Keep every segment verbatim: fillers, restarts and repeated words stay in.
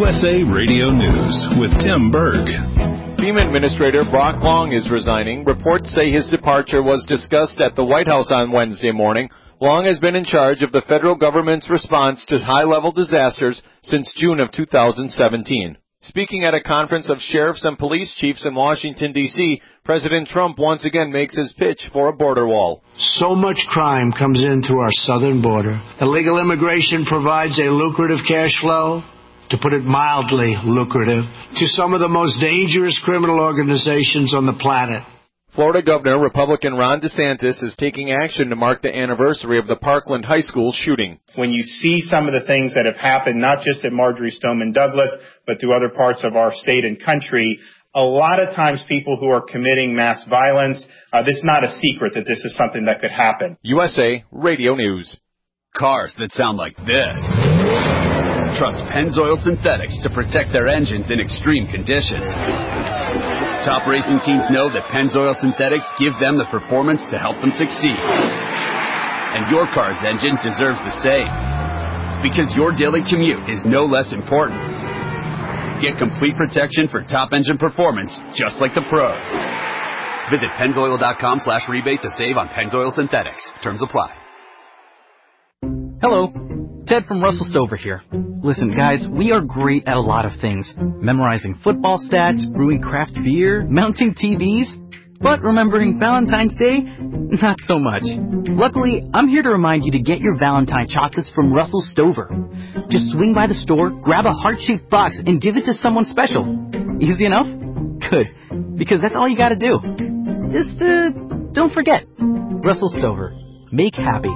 S A Radio News with Tim Berg. FEMA Administrator Brock Long is resigning. Reports say his departure was discussed at the White House on Wednesday morning. Long has been in charge of the federal government's response to high-level disasters since June of two thousand seventeen. Speaking at a conference of sheriffs and police chiefs in Washington, D C, President Trump once again makes his pitch for a border wall. So much crime comes in through our southern border. Illegal immigration provides a lucrative cash flow, to put it mildly lucrative, to some of the most dangerous criminal organizations on the planet. Florida Governor Republican Ron DeSantis is taking action to mark the anniversary of the Parkland High School shooting. When you see some of the things that have happened, not just at Marjory Stoneman Douglas, but through other parts of our state and country, a lot of times people who are committing mass violence, uh, this is not a secret that this is something that could happen. U S A Radio News. Cars that sound like this. Trust Pennzoil Synthetics to protect their engines in extreme conditions. Top racing teams know that Pennzoil Synthetics give them the performance to help them succeed. And your car's engine deserves the same. Because your daily commute is no less important. Get complete protection for top engine performance, just like the pros. Visit Pennzoil.com slash rebate to save on Pennzoil Synthetics. Terms apply. Hello, Ted from Russell Stover here. Listen, guys, we are great at a lot of things. Memorizing football stats, brewing craft beer, mounting T Vs. But remembering Valentine's Day? Not so much. Luckily, I'm here to remind you to get your Valentine chocolates from Russell Stover. Just swing by the store, grab a heart-shaped box, and give it to someone special. Easy enough? Good. Because that's all you gotta do. Just, uh, don't forget. Russell Stover. Make happy.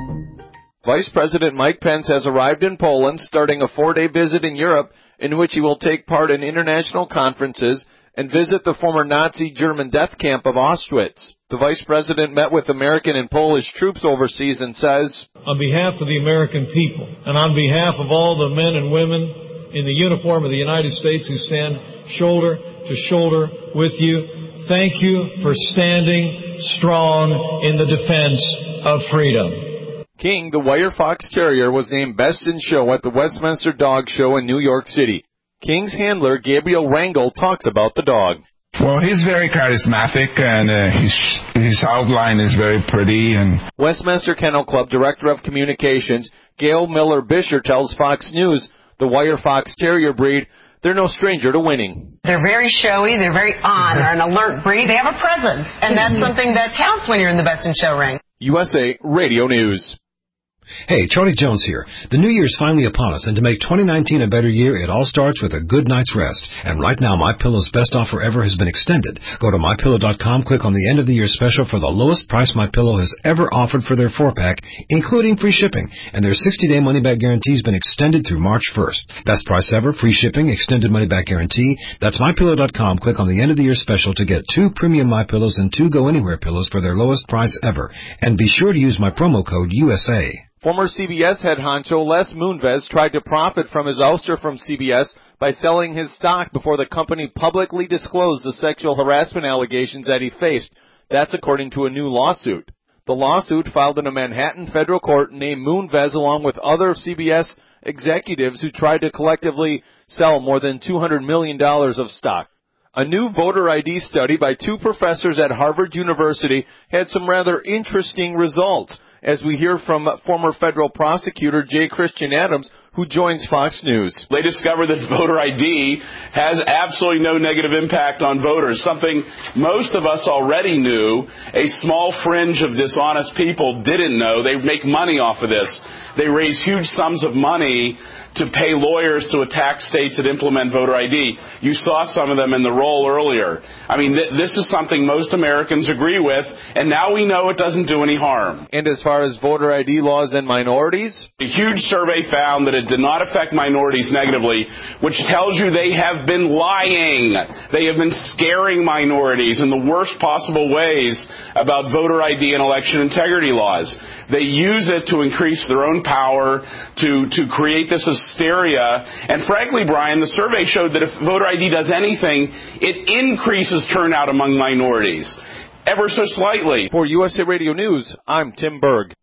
Vice President Mike Pence has arrived in Poland, starting a four-day visit in Europe in which he will take part in international conferences and visit the former Nazi German death camp of Auschwitz. The Vice President met with American and Polish troops overseas and says, "On behalf of the American people and on behalf of all the men and women in the uniform of the United States who stand shoulder to shoulder with you, thank you for standing strong in the defense of freedom." King, the Wire Fox Terrier, was named Best in Show at the Westminster Dog Show in New York City. King's handler, Gabriel Rangel, talks about the dog. Well, he's very charismatic, and uh, his his outline is very pretty. And Westminster Kennel Club Director of Communications, Gail Miller-Bisher, tells Fox News the Wire Fox Terrier breed, they're no stranger to winning. They're very showy, they're very on, they're an alert breed, they have a presence, and that's something that counts when you're in the Best in Show ring. U S A Radio News. Hey, Charlie Jones here. The new year's finally upon us, and to make twenty nineteen a better year, it all starts with a good night's rest. And right now, MyPillow's best offer ever has been extended. Go to My Pillow dot com, click on the end of the year special for the lowest price MyPillow has ever offered for their four-pack, including free shipping. And their sixty-day money-back guarantee has been extended through March first. Best price ever, free shipping, extended money-back guarantee. That's My Pillow dot com. Click on the end of the year special to get two premium MyPillows and two Go Anywhere pillows for their lowest price ever. And be sure to use my promo code U S A. Former C B S head honcho Les Moonves tried to profit from his ouster from C B S by selling his stock before the company publicly disclosed the sexual harassment allegations that he faced. That's according to a new lawsuit. The lawsuit, filed in a Manhattan federal court, named Moonves along with other C B S executives who tried to collectively sell more than two hundred million dollars of stock. A new voter I D study by two professors at Harvard University had some rather interesting results, as we hear from former federal prosecutor J. Christian Adams, who joins Fox News. They discovered that voter I D has absolutely no negative impact on voters, something most of us already knew. A small fringe of dishonest people didn't know. They make money off of this. They raise huge sums of money to pay lawyers to attack states that implement voter I D. You saw some of them in the roll earlier. I mean, th- this is something most Americans agree with, and now we know it doesn't do any harm. And as far as voter I D laws and minorities? A huge survey found that it did not affect minorities negatively, which tells you they have been lying. They have been scaring minorities in the worst possible ways about voter I D and election integrity laws. They use it to increase their own power, to, to create this hysteria. And frankly, Brian, the survey showed that if voter I D does anything, it increases turnout among minorities, ever so slightly. For U S A Radio News, I'm Tim Berg.